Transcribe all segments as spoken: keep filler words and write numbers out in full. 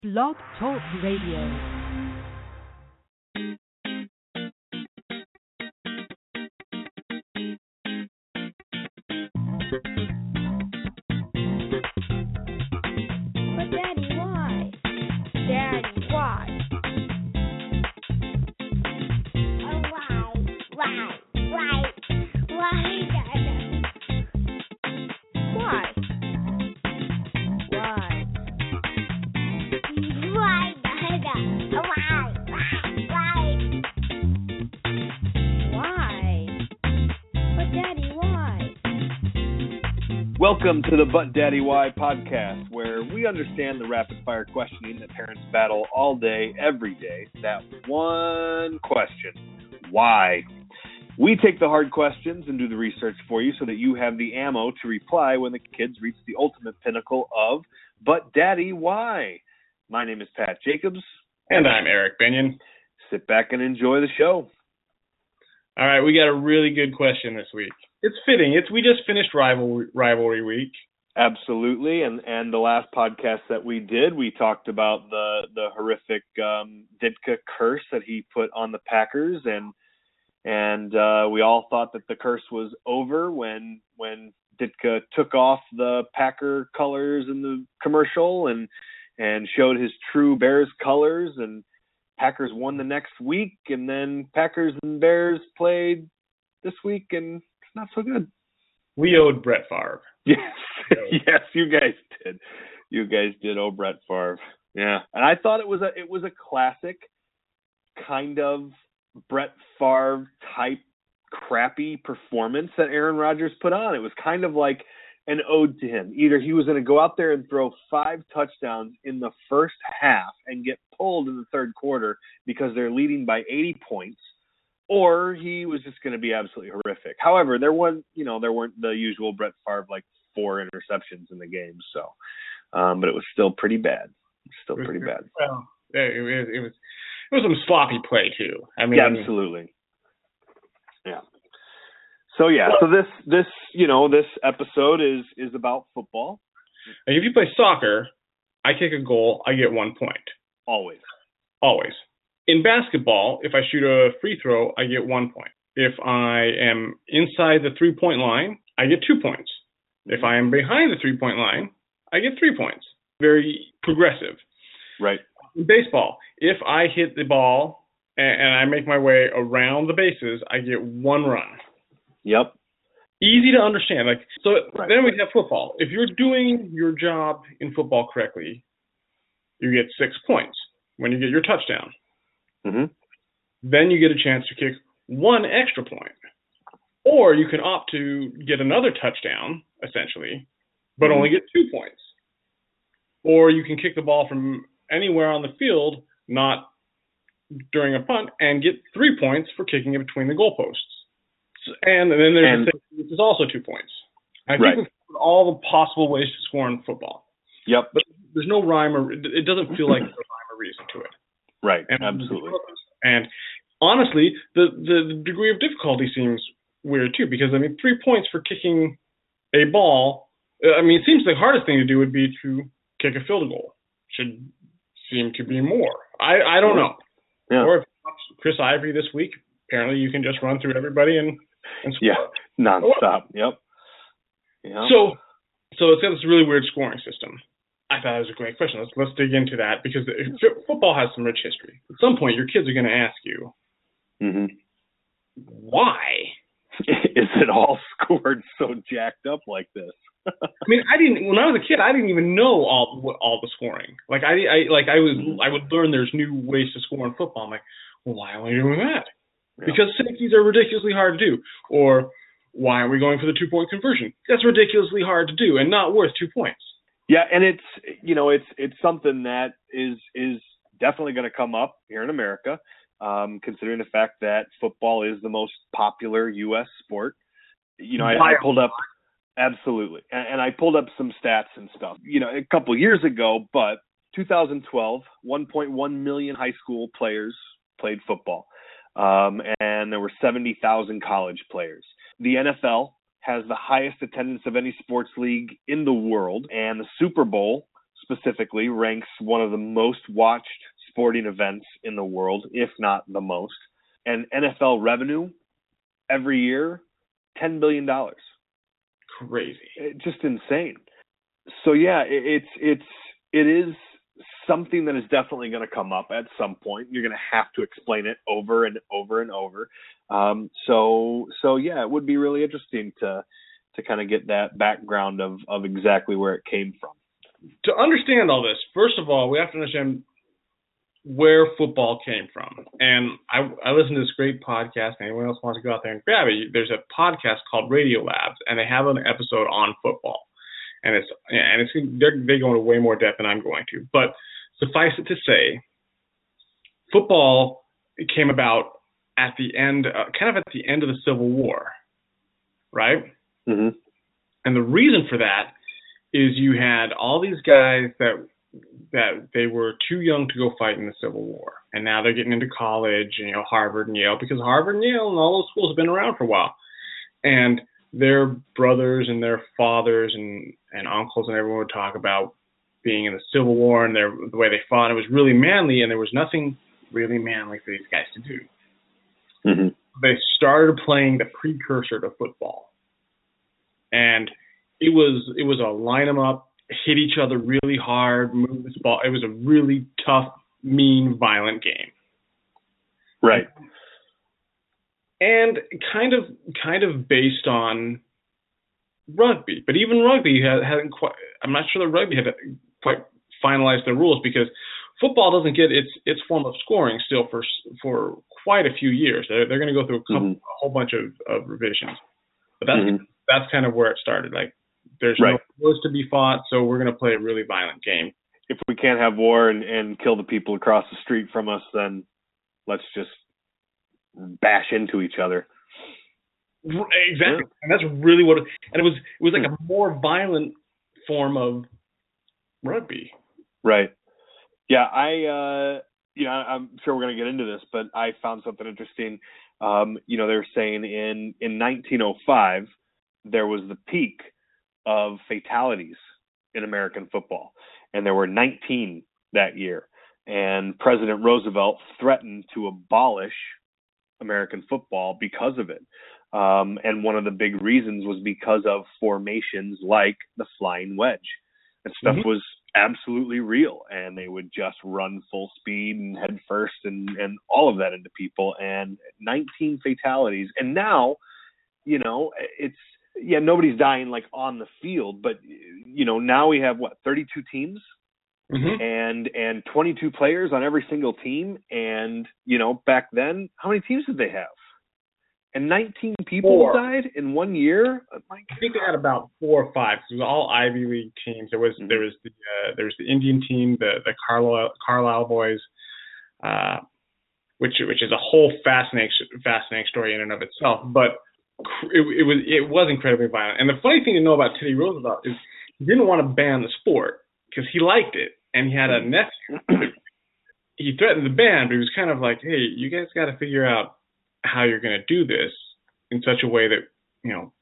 Blog Talk Radio. Welcome to the But Daddy Why podcast, where we understand the rapid-fire questioning that parents battle all day, every day. That one question, why? We take the hard questions and do the research for you so that you have the ammo to reply when the kids reach the ultimate pinnacle of But Daddy Why? My name is Pat Jacobs. And I'm Eric Binion. Sit back and enjoy the show. All right, we got a really good question this week. It's fitting. It's we just finished rivalry rivalry week. Absolutely, and and the last podcast that we did, we talked about the the horrific um, Ditka curse that he put on the Packers, and and uh, we all thought that the curse was over when when Ditka took off the Packer colors in the commercial and and showed his true Bears colors, and Packers won the next week, and then Packers and Bears played this week, and not so good. We owed Brett Favre. Yes, yes, you guys did. You guys did owe Brett Favre. Yeah, and I thought it was a it was a classic kind of Brett Favre type crappy performance that Aaron Rodgers put on. It was kind of like an ode to him. Either he was going to go out there and throw five touchdowns in the first half and get pulled in the third quarter because they're leading by eighty points, or he was just going to be absolutely horrific. However, there was, you know, there weren't the usual Brett Favre like four interceptions in the game, so, um, but it was still pretty bad. Still pretty bad. Well, it, it, it was it was some sloppy play too. I mean, yeah, absolutely. Yeah. So yeah, so this this you know this episode is is about football. If you play soccer, I kick a goal, I get one point. Always. Always. In basketball, if I shoot a free throw, I get one point. If I am inside the three-point line, I get two points. If I am behind the three-point line, I get three points. Very progressive. Right. In baseball, if I hit the ball and, and I make my way around the bases, I get one run. Yep. Easy to understand. Like so. Right. Then we have football. If you're doing your job in football correctly, you get six points when you get your touchdown. Mm-hmm. Then you get a chance to kick one extra point. Or you can opt to get another touchdown, essentially, but mm-hmm. only get two points. Or you can kick the ball from anywhere on the field, not during a punt, and get three points for kicking it between the goalposts. And then there's and, the thing, which is also two points. I think right. we've covered all the possible ways to score in football. Yep. But there's no rhyme or it doesn't feel like there's a rhyme or reason to it. Right, and, absolutely. And honestly, the, the degree of difficulty seems weird too, because I mean, three points for kicking a ball. I mean, it seems the hardest thing to do would be to kick a field goal. Should seem to be more. I, I don't know. Yeah. Or if Chris Ivory this week, apparently you can just run through everybody and, and score. Yeah, nonstop. Yep. Yep. So, so it's got this really weird scoring system. I thought it was a great question. Let's let's dig into that because the, football has some rich history. At some point, your kids are going to ask you, mm-hmm. why is it all scored so jacked up like this? I mean, I didn't. When I was a kid, I didn't even know all all the scoring. Like I, I like I was I would learn there's new ways to score in football. I'm like, well, why are we doing that? Yeah. Because safeties are ridiculously hard to do. Or why aren't we going for the two point conversion? That's ridiculously hard to do and not worth two points. Yeah, and it's you know it's it's something that is is definitely going to come up here in America, um, considering the fact that football is the most popular U S sport. You know, I, I pulled up absolutely, and, and I pulled up some stats and stuff. You know, a couple years ago, but two thousand twelve, one point one million high school players played football, um, and there were seventy thousand college players. The N F L has the highest attendance of any sports league in the world, and the Super Bowl specifically ranks one of the most watched sporting events in the world, if not the most. And N F L revenue every year, ten billion dollars. Crazy. It's just insane. So yeah, it, it's it's it is something that is definitely going to come up at some point. You're going to have to explain it over and over and over. Um, so so yeah, it would be really interesting to to kind of get that background of of exactly where it came from. To understand all this, first of all, we have to understand where football came from. And I, I listened to this great podcast. Anyone else wants to go out there and grab it? There's a podcast called Radio Labs, and they have an episode on football. And it's and it's they're they go into way more depth than I'm going to. But suffice it to say, football came about at the end, uh, kind of at the end of the Civil War, right? Mm-hmm. And the reason for that is you had all these guys that that they were too young to go fight in the Civil War, and now they're getting into college, and, you know, Harvard and Yale, because Harvard and Yale and all those schools have been around for a while, and their brothers and their fathers and, and uncles and everyone would talk about being in the Civil War and their the way they fought. It was really manly, and there was nothing really manly for these guys to do. Mm-hmm. They started playing the precursor to football, and it was it was a line them up, hit each other really hard, move this ball. It was a really tough, mean, violent game. Right. And kind of kind of based on rugby. But even rugby hadn't quite, I'm not sure that rugby had quite finalized their rules, because football doesn't get its its form of scoring still for for quite a few years. They're, they're going to go through a, couple, mm-hmm. a whole bunch of, of revisions. But that's mm-hmm. that's kind of where it started. Like, there's right. no wars to be fought, so we're going to play a really violent game. If we can't have war and, and kill the people across the street from us, then let's just bash into each other. Exactly. Yeah. And that's really what it, and it was it was like a more violent form of rugby. Right. Yeah, I uh you know, I'm sure we're going to get into this, but I found something interesting. Um, you know, they were saying in in nineteen oh five there was the peak of fatalities in American football, and there were nineteen that year. And President Roosevelt threatened to abolish American football because of it. Um, and one of the big reasons was because of formations like the flying wedge. And stuff mm-hmm. was absolutely real, and they would just run full speed and head first and, and all of that into people, and nineteen fatalities. And now, you know, it's, yeah, nobody's dying like on the field, but, you know, now we have what, thirty-two teams? Mm-hmm. and and twenty-two players on every single team. And, you know, back then, how many teams did they have? And nineteen people four. died in one year. Oh, my God. I think they had about four or five. It was all Ivy League teams. There was mm-hmm. there was the uh, there was the Indian team, the the Carlisle Carlisle boys, uh, which which is a whole fascinating fascinating story in and of itself. But it, it was it was incredibly violent. And the funny thing to know about Teddy Roosevelt is he didn't want to ban the sport because he liked it, and he had a nephew. He threatened the ban, but he was kind of like, hey, you guys got to figure out how you're going to do this in such a way that, you know,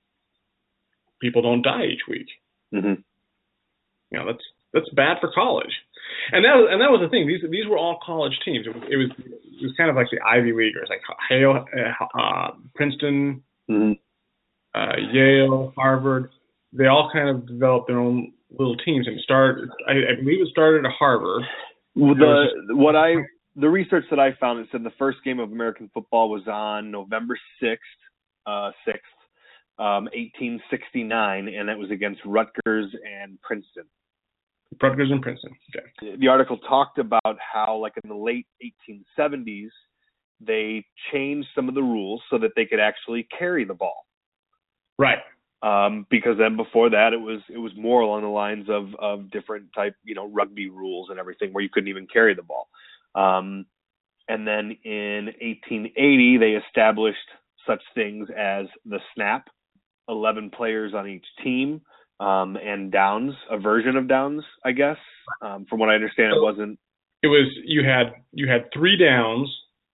people don't die each week. Mm-hmm. You know, that's that's bad for college. And that was and that was the thing. These these were all college teams. It was it was, it was kind of like the Ivy Leaguers, like Hale, uh, Princeton, mm-hmm. uh, Yale, Harvard. They all kind of developed their own little teams and started. I, I believe it started at Harvard. Well, the just, what I. The research that I found, it said the first game of American football was on November sixth, uh, sixth, um, eighteen sixty-nine, and that was against Rutgers and Princeton. Rutgers and Princeton. Okay. The article talked about how, like in the late eighteen seventies, they changed some of the rules so that they could actually carry the ball. Right. Um, because then before that, it was it was more along the lines of of different type, you know, rugby rules and everything, where you couldn't even carry the ball. Um, and then in eighteen eighty, they established such things as the snap, eleven players on each team, um, and downs, a version of downs, I guess. Um, from what I understand, it wasn't. It was you had you had three downs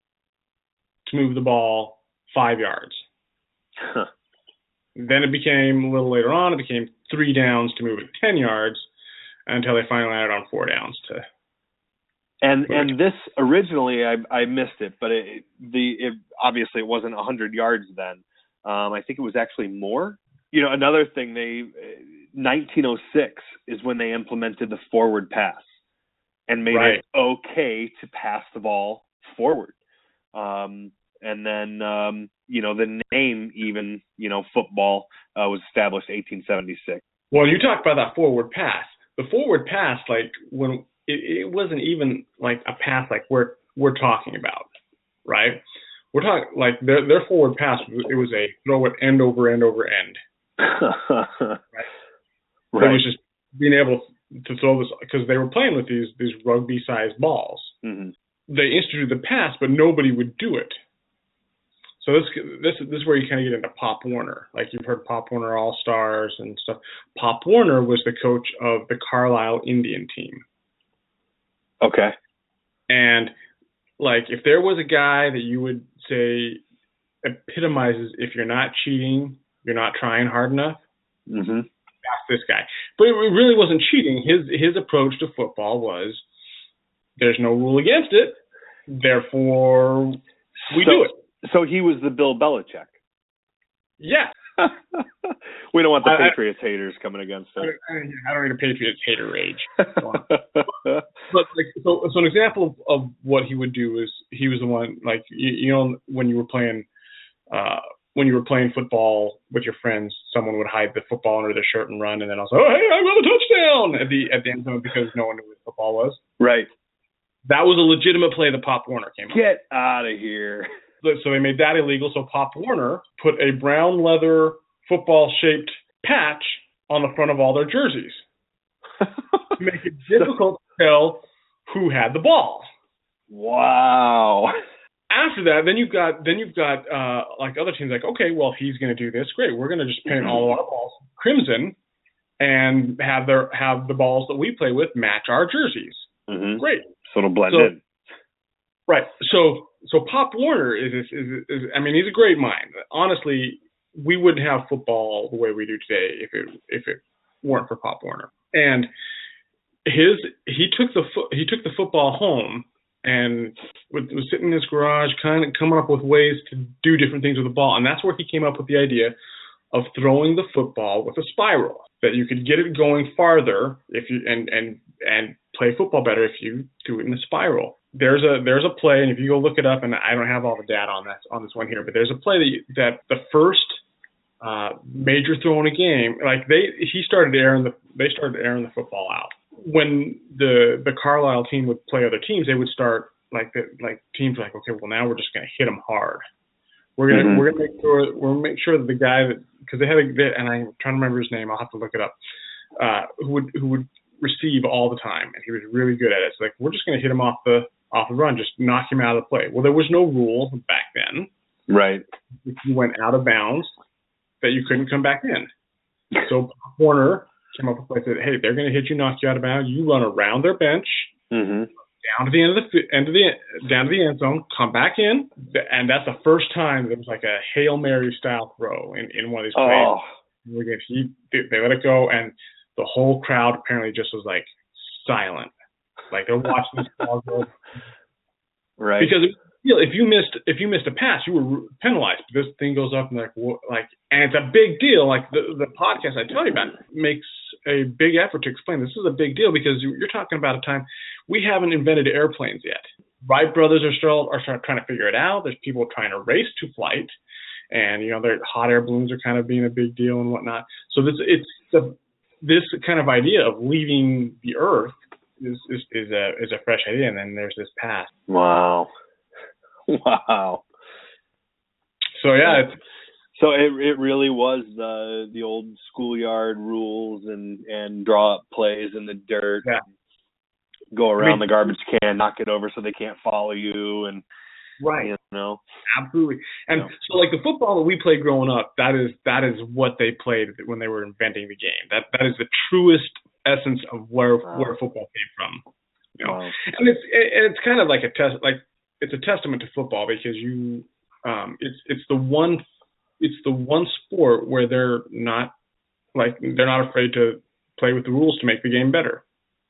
to move the ball five yards. Huh. Then it became a little later on. It became three downs to move it ten yards. until they finally landed on four downs to. And and this originally I I missed it, but it the it obviously it wasn't one hundred yards then. Um, I think it was actually more. You know, another thing they nineteen oh six is when they implemented the forward pass and made right. it okay to pass the ball forward. Um, and then um, you know the name even you know football uh, was established eighteen seventy-six. Well, you talk about that forward pass. The forward pass, like when. It, it wasn't even like a pass like we're we're talking about, right? We're talking like their their forward pass. It was a throw it end over end over end. right? Right. It was just being able to throw this because they were playing with these these rugby sized balls. Mm-hmm. They instituted the pass, but nobody would do it. So this this this is where you kind of get into Pop Warner. Like you've heard Pop Warner All Stars and stuff. Pop Warner was the coach of the Carlisle Indian team. Okay. And, like, if there was a guy that you would say epitomizes if you're not cheating, you're not trying hard enough, mm-hmm. that's this guy. But it really wasn't cheating. His his approach to football was there's no rule against it, therefore we so, do it. So he was the Bill Belichick. Yeah. We don't want the I, Patriots I, haters coming against us. I, I don't need a Patriots hater rage. But like, so, so an example of, of what he would do is he was the one, like, you, you know, when you were playing, uh, when you were playing football with your friends, someone would hide the football under their shirt and run, and then I'll say, "Oh, hey, I got a touchdown!" at the at the end zone because no one knew what football was. Right. That was a legitimate play that Pop Warner came up with. Get out of here. So they made that illegal. So Pop Warner put a brown leather football-shaped patch on the front of all their jerseys to make it difficult to tell who had the ball. Wow. After that, then you've got then you've got uh, like other teams like, okay, well, he's going to do this. Great, we're going to just paint mm-hmm. all of our balls crimson and have their have the balls that we play with match our jerseys. Mm-hmm. Great. So it'll blend so, in. Right. So so Pop Warner is, is, is, is I mean, he's a great mind. Honestly, we wouldn't have football the way we do today if it if it weren't for Pop Warner. And his he took the fo- he took the football home and was, was sitting in his garage, kind of coming up with ways to do different things with the ball. And that's where he came up with the idea of throwing the football with a spiral, that you could get it going farther if you and and and play football better if you do it in a spiral. There's a there's a play, and if you go look it up, and I don't have all the data on that on this one here, but there's a play that you, that the first uh, major throw in a game, like they he started airing the they started airing the football out. When the the Carlisle team would play other teams, they would start like the, like teams like, okay, well now we're just going to hit them hard. We're gonna mm-hmm. we're gonna make sure we're gonna make sure that the guy that because they had a they, and I'm trying to remember his name, I'll have to look it up. Uh, who would who would receive all the time, and he was really good at it. So like we're just gonna hit him off the off the run, just knock him out of the play. Well, there was no rule back then. Right. If you went out of bounds, that you couldn't come back in. So Warner came up with a play that, hey, they're gonna hit you, knock you out of bounds. You run around their bench. Mm-hmm. Down to the end of the end of the down to the end zone, come back in, and that's the first time there was like a Hail Mary style throw in, in one of these plays. Oh. He, they let it go, and the whole crowd apparently just was like silent, like they're watching this ball go. Right. Because you know, if you missed if you missed a pass, you were penalized. This thing goes up and like like, and it's a big deal. Like the the podcast I tell you about makes a big effort to explain this is a big deal because you're talking about a time we haven't invented airplanes yet. Wright brothers are still are trying to figure it out. There's people trying to race to flight, and you know, their hot air balloons are kind of being a big deal and whatnot. So this it's the, this kind of idea of leaving the Earth is is, is a is a fresh idea, and then there's this path. Wow, wow. So yeah. It's, So it it really was the the old schoolyard rules and, and draw up plays in the dirt, yeah. go around I mean, the garbage can, knock it over so they can't follow you, and right, you know, absolutely. And you know. So like the football that we played growing up, that is that is what they played when they were inventing the game. That that is the truest essence of where wow. where football came from. You know, wow. and it's and it's kind of like a test, like it's a testament to football because you, um, it's it's the one. It's the one sport where they're not like they're not afraid to play with the rules to make the game better.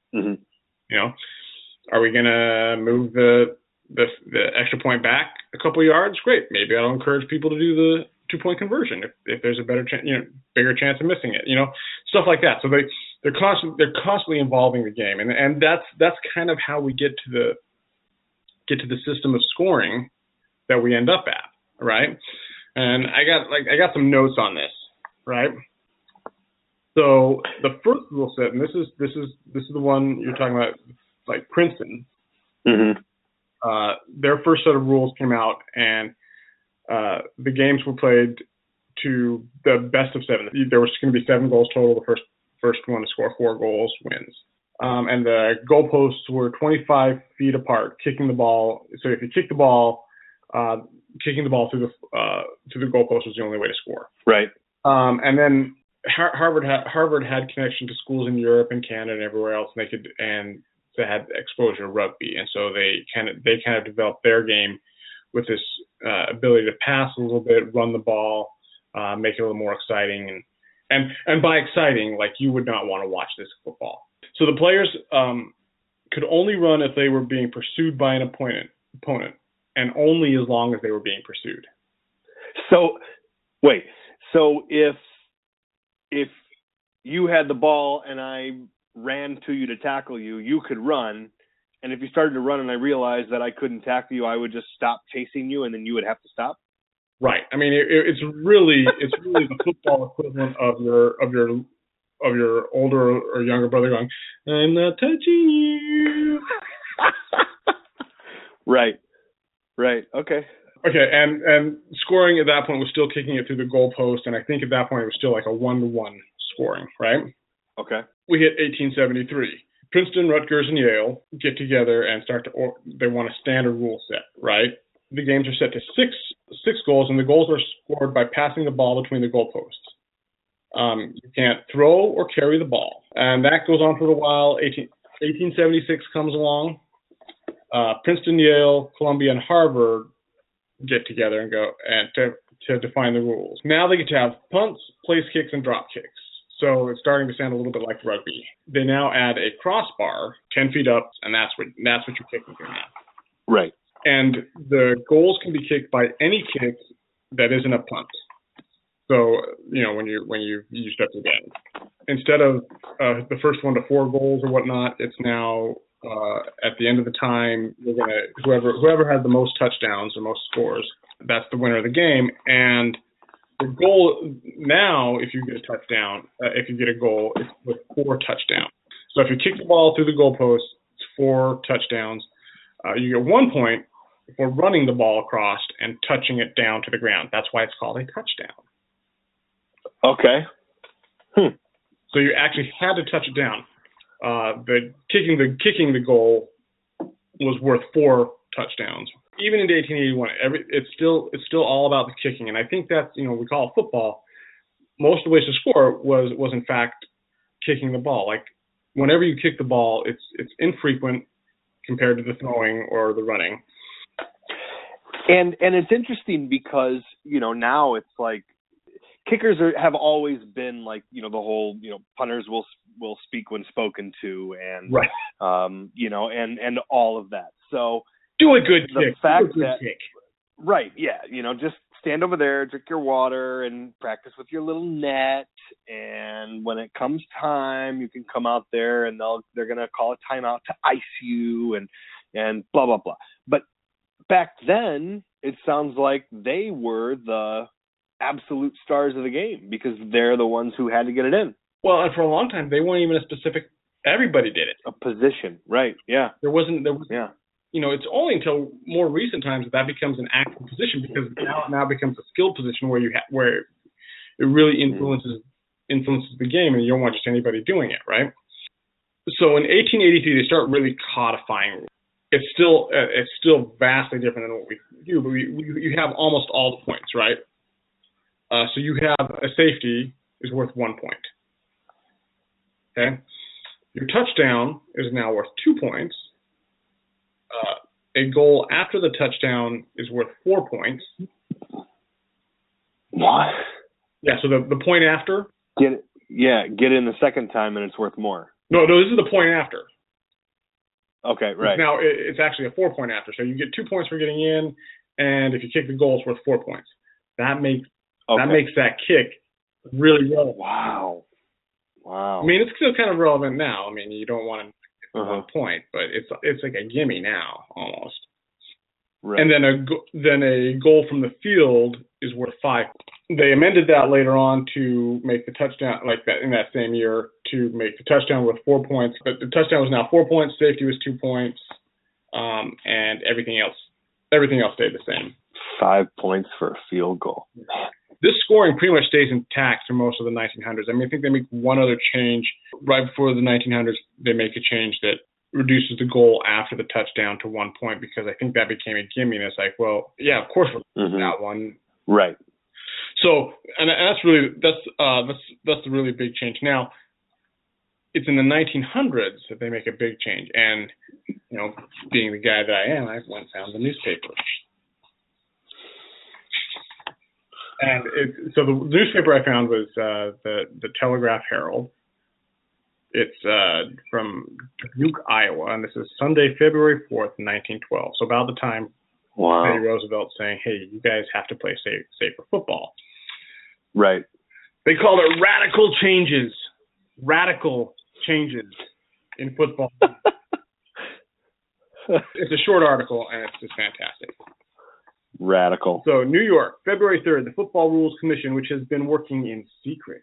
Mm-hmm. You know, are we going to move the, the the extra point back a couple yards? Great. Maybe I'll encourage people to do the two-point conversion if, if there's a better chance, you know, bigger chance of missing it. You know, stuff like that. So they they're constant they're constantly involving the game, and and that's that's kind of how we get to the get to the system of scoring that we end up at, right? And I got like I got some notes on this, right? So the first rule set, and this is this is this is the one you're talking about, like Princeton. Mm-hmm. Uh, their first set of rules came out, and uh, the games were played to the best of seven. There was going to be seven goals total. The first first one to score four goals wins. Um, and the goalposts were twenty-five feet apart, kicking the ball. So if you kick the ball, uh, kicking the ball through the uh, through the goalpost was the only way to score. Right. Um, and then Har- Harvard had Harvard had connection to schools in Europe and Canada and everywhere else, and they could and they had exposure to rugby, and so they kind of they kind of developed their game with this uh, ability to pass a little bit, run the ball, uh, make it a little more exciting, and and and by exciting, like you would not want to watch this football. So the players um, could only run if they were being pursued by an opponent, opponent, and only as long as they were being pursued. So, wait. So if if you had the ball and I ran to you to tackle you, you could run. And if you started to run and I realized that I couldn't tackle you, I would just stop chasing you, and then you would have to stop. Right. I mean, it, it's really it's really the football equivalent of your of your of your older or younger brother going, "I'm not touching you." Right. Right. Okay. Okay. And and scoring at that point was still kicking it through the goalpost, and I think at that point it was still like a one to one scoring. Right. Okay. We hit eighteen seventy-three. Princeton, Rutgers, and Yale get together and start to, or they want a standard rule set, right? The games are set to six six goals, and the goals are scored by passing the ball between the goalposts. Um, you can't throw or carry the ball. And that goes on for a while. eighteen, eighteen seventy-six comes along. Uh, Princeton, Yale, Columbia, and Harvard get together and go and to, to define the rules. Now they get to have punts, place kicks, and drop kicks. So it's starting to sound a little bit like rugby. They now add a crossbar ten feet up, and that's what that's what you're kicking through now. Right. And the goals can be kicked by any kick that isn't a punt. So you know when you when you you step again, instead of uh, the first one to four goals or whatnot, it's now uh, at the end of the time we're gonna whoever whoever has the most touchdowns or most scores, that's the winner of the game. And the goal now, if you get a touchdown, uh, if you get a goal, it's with four touchdowns. So if you kick the ball through the goalpost, it's four touchdowns. Uh, you get one point for running the ball across and touching it down to the ground. That's why it's called a touchdown. Okay. Hmm. So you actually had to touch it down. Uh, the kicking the kicking the goal was worth four touchdowns. Even into eighteen eighty-one, every it's still it's still all about the kicking, and I think that's you know we call it football. Most of the ways to score was was in fact kicking the ball. Like whenever you kick the ball, it's it's infrequent compared to the throwing or the running. And and it's interesting because you know now it's like kickers are, have always been like you know the whole you know punters will will speak when spoken to, and right. um you know and and all of that. So. Do a good the kick. fact Do a good that, kick. Right, yeah, you know, just stand over there, drink your water, and practice with your little net. And when it comes time, you can come out there, and they'll they're gonna call a timeout to ice you, and and blah blah blah. But back then, it sounds like they were the absolute stars of the game because they're the ones who had to get it in. Well, and for a long time, they weren't even a specific. Everybody did it. A position, right? Yeah. There wasn't. There was. Yeah. You know, it's only until more recent times that that becomes an active position because now it now becomes a skilled position where you ha- where it really influences influences the game, and you don't want just anybody doing it, right? So in eighteen eighty-three, they start really codifying. It's still uh, it's still vastly different than what we do, but we, we you have almost all the points, right? Uh, so you have a safety is worth one point. Okay, your touchdown is now worth two points. Uh, a goal after the touchdown is worth four points. What? Yeah, so the, the point after? Get it, yeah, get it in the second time and it's worth more. No, no, this is the point after. Okay, right. Now it, it's actually a four-point after, so you get two points for getting in, and if you kick the goal, it's worth four points. That makes okay. that makes that kick really relevant. Wow. Wow. I mean, it's still kind of relevant now. I mean, you don't want to get uh-huh. one point, but it's it's like a gimme now almost. Right. And then a then a goal from the field is worth five. They amended that later on to make the touchdown, like that in that same year, to make the touchdown worth four points. But the touchdown was now four points, safety was two points, um, and everything else everything else stayed the same. Five points for a field goal. This scoring pretty much stays intact for most of the nineteen hundreds. I mean, I think they make one other change right before the nineteen hundreds. They make a change that reduces the goal after the touchdown to one point because I think that became a gimme. And it's like, well, yeah, of course we're mm-hmm. that one, right? So, and, and that's really that's uh, that's that's the really big change. Now, it's in the nineteen hundreds that they make a big change, and you know, being the guy that I am, I went and found the newspaper. And it, so the newspaper I found was uh, the the Telegraph Herald. It's uh, from Dubuque, Iowa, and this is Sunday, February fourth, nineteen twelve. So about the time wow. Teddy Roosevelt saying, "Hey, you guys have to play safe, safer football." Right. They called it radical changes. Radical changes in football. It's a short article, and it's just fantastic. Radical. So, New York, February third, the Football Rules Commission, which has been working in secret.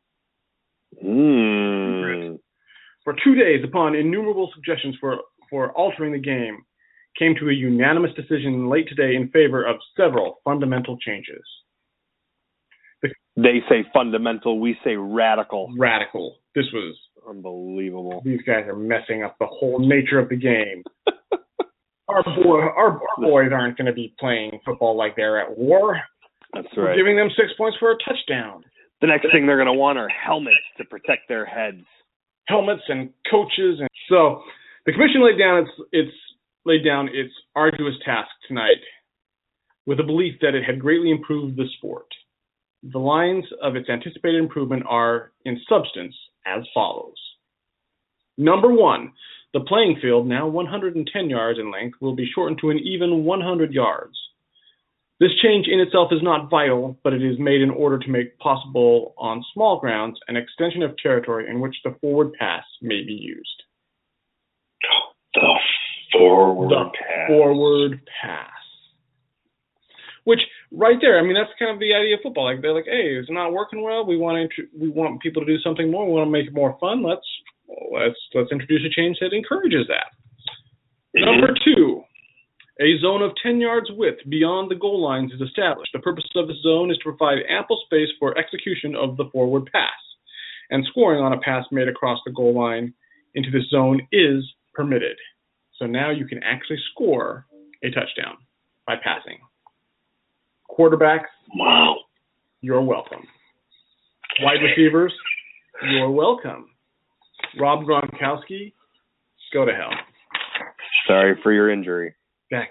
Mm. For two days, upon innumerable suggestions for, for altering the game, came to a unanimous decision late today in favor of several fundamental changes. The, they say fundamental, we say radical. Radical. This was unbelievable. These guys are messing up the whole nature of the game. Our, boy, our, our boys aren't going to be playing football like they're at war. That's We're right. giving them six points for a touchdown. The next thing they're going to want are helmets to protect their heads. Helmets and coaches. And so the commission laid down its, its laid down its arduous task tonight with a belief that it had greatly improved the sport. The lines of its anticipated improvement are, in substance, as follows. Number one, the playing field, now one hundred ten yards in length, will be shortened to an even one hundred yards. This change in itself is not vital, but it is made in order to make possible on small grounds an extension of territory in which the forward pass may be used. The forward the pass. Forward pass. Which, right there, I mean, that's kind of the idea of football. Like they're like, hey, it's not working well. We want to, we want people to do something more. We want to make it more fun. Let's let's let's introduce a change that encourages that. Mm-hmm. Number two. A zone of ten yards width beyond the goal lines is established. The purpose of this zone is to provide ample space for execution of the forward pass, and scoring on a pass made across the goal line into this zone is permitted. So now you can actually score a touchdown by passing. Quarterbacks, wow, you're welcome. Wide receivers, you're welcome. Rob Gronkowski, go to hell. Sorry for your injury. That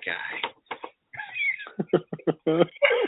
guy.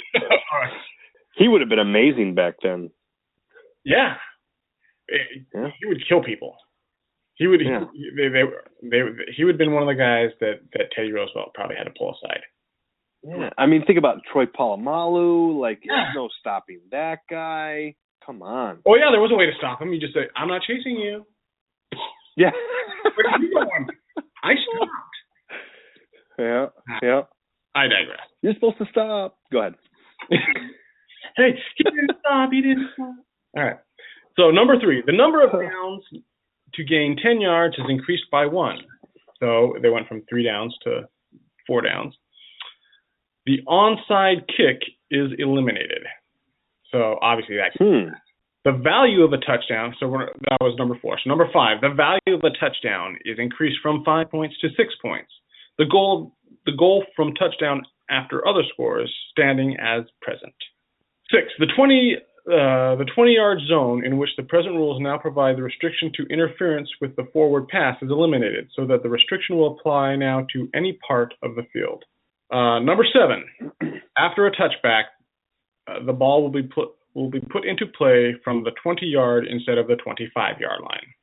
He would have been amazing back then. Yeah. yeah. He would kill people. He would yeah. he, they, they, they, he would have been one of the guys that, that Teddy Roosevelt probably had to pull aside. Yeah. I mean, think about Troy Polamalu. Like, yeah. there's no stopping that guy. Come on. Oh, yeah, there was a way to stop him. You just say, I'm not chasing you. Yeah. Where are you going? I stopped. Yeah, yeah. I digress. You're supposed to stop. Go ahead. Hey, he didn't stop. He didn't stop. All right. So number three, the number of downs to gain ten yards is increased by one. So they went from three downs to four downs. The onside kick is eliminated. So obviously that. Hmm. The value of a touchdown. So we're, that was number four. So number five, the value of a touchdown is increased from five points to six points. The goal, the goal from touchdown after other scores standing as present. Six, the twenty, uh, the twenty-yard zone in which the present rules now provide the restriction to interference with the forward pass is eliminated, so that the restriction will apply now to any part of the field. Uh, number seven, after a touchback, uh, the ball will be put will be put into play from the twenty-yard instead of the twenty-five-yard line.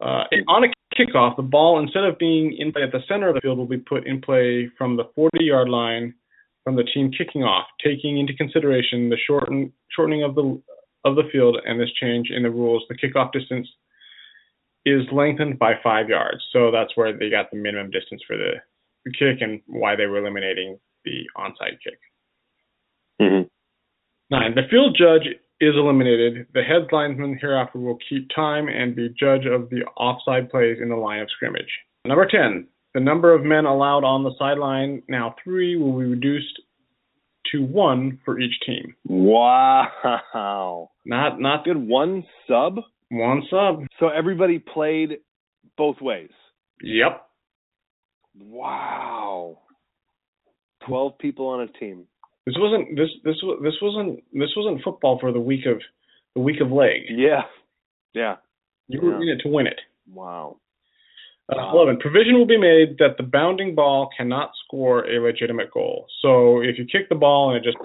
uh, on a kickoff, the ball, instead of being in play at the center of the field, will be put in play from the forty-yard line from the team kicking off, taking into consideration the shorten, shortening of the of the field and this change in the rules. The kickoff distance is lengthened by five yards. So that's where they got the minimum distance for the, the kick and why they were eliminating the onside kick. Mm-hmm. Nine, the field judge is eliminated. The head linesman hereafter will keep time and be judge of the offside plays in the line of scrimmage. Number ten, the number of men allowed on the sideline, now three, will be reduced to one for each team. Wow. Not not good. One sub? One sub. So everybody played both ways? Yep. Wow. Twelve people on a team. This wasn't this this this wasn't this wasn't football for the week of the week of leg. Yeah. Yeah. You were yeah. in it to win it. Wow. Uh, wow. eleven. Provision will be made that the bounding ball cannot score a legitimate goal. So if you kick the ball and it just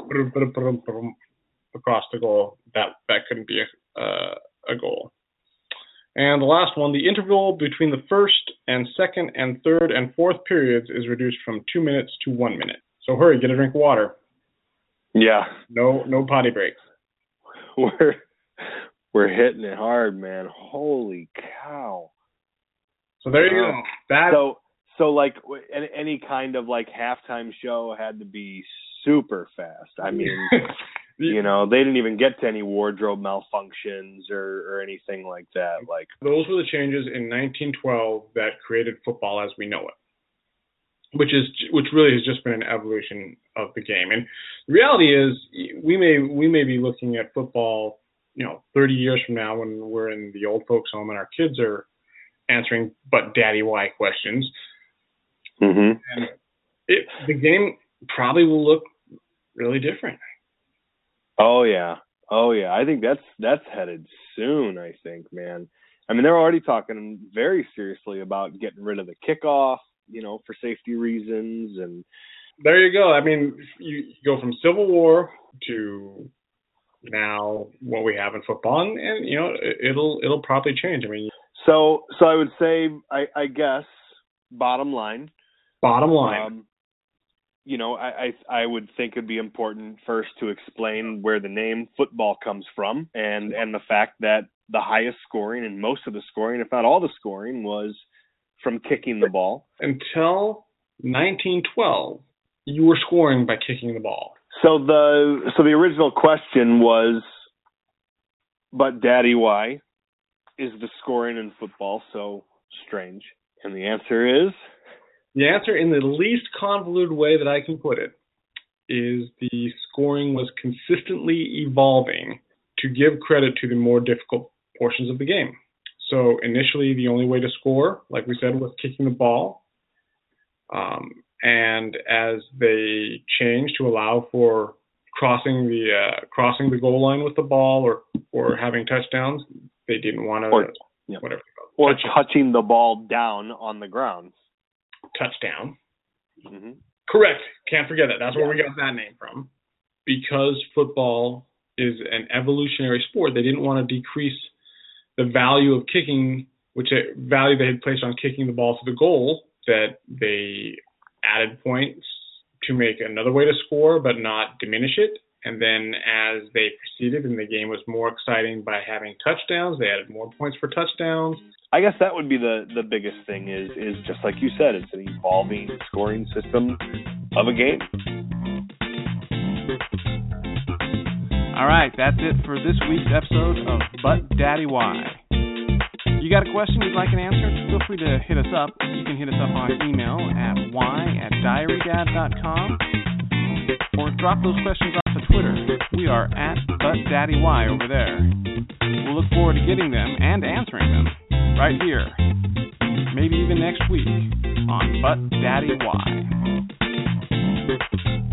across the goal, that that couldn't be a uh, a goal. And the last one, the interval between the first and second and third and fourth periods is reduced from two minutes to one minute. So hurry, get a drink of water. Yeah. No no potty breaks. We're we're hitting it hard, man. Holy cow. So there you uh, go. That so so like any, any kind of like halftime show had to be super fast. I mean, you know, they didn't even get to any wardrobe malfunctions or, or anything like that. Like those were the changes in nineteen twelve that created football as we know it, which is which really has just been an evolution of the game. And the reality is, we may we may be looking at football, you know, thirty years from now when we're in the old folks' home and our kids are answering "but daddy why" questions. Mm-hmm. And it, the game probably will look really different. Oh yeah, oh yeah. I think that's that's headed soon. I think, man. I mean, they're already talking very seriously about getting rid of the kickoff, you know, for safety reasons. And there you go. I mean, you go from Civil War to now what we have in football, and, and you know, it, it'll it'll probably change. I mean, so so I would say, I, I guess, bottom line. Bottom line. Um, you know, I, I I would think it'd be important first to explain where the name football comes from, and, and the fact that the highest scoring and most of the scoring, if not all the scoring, was from kicking the ball. Until nineteen twelve, you were scoring by kicking the ball. So the so the original question was, but daddy, why is the scoring in football so strange? And the answer is? The answer, in the least convoluted way that I can put it, is the scoring was consistently evolving to give credit to the more difficult portions of the game. So initially, the only way to score, like we said, was kicking the ball. Um, and as they changed to allow for crossing the uh, crossing the goal line with the ball, or or having touchdowns, they didn't want to, or, yeah. whatever, or touching the ball down on the ground. Touchdown. Mm-hmm. Correct. Can't forget that. That's yeah. where we got that name from. Because football is an evolutionary sport, they didn't want to decrease the value of kicking, which a value they had placed on kicking the ball to the goal, that they added points to make another way to score, but not diminish it. And then as they proceeded and the game was more exciting by having touchdowns, they added more points for touchdowns. I guess that would be the, the biggest thing is, is just like you said, it's an evolving scoring system of a game. All right, that's it for this week's episode of But Daddy Why. You got a question you'd like an answer? Feel free to hit us up. You can hit us up on email at why at diarydad dot com or drop those questions off to Twitter. We are at But Daddy Why over there. We'll look forward to getting them and answering them right here, maybe even next week on But Daddy Why.